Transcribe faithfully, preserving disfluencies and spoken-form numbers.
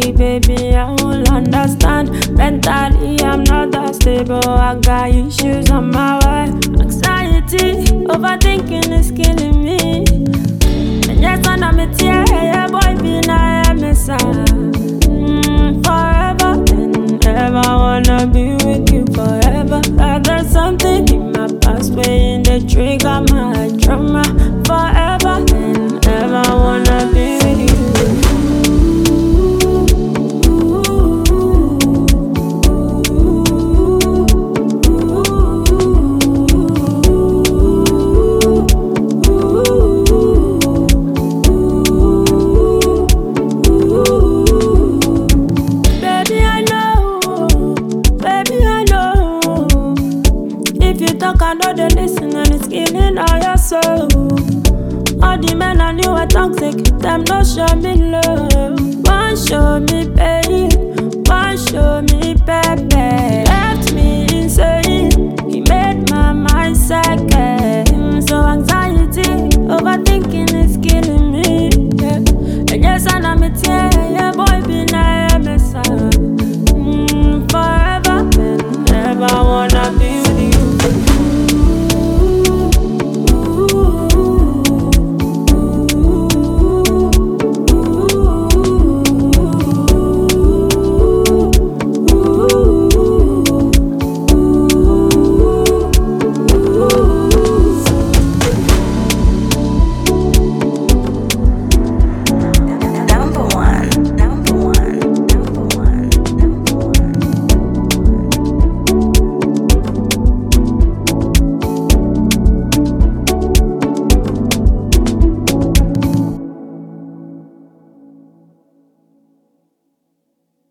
mentally, baby, I will understand. Mentally, I'm not that stable. I got issues on my way. Anxiety, overthinking is killing me. And yes, I'm a tear, yeah, boy, be na mm, forever and ever. Wanna be with you forever. Like there's something in my past when they trigger my trauma. Forever and ever, wanna be with you. I know they listen and it's killing all your soul. All the men I knew were toxic, them no show me love, won't show me pain.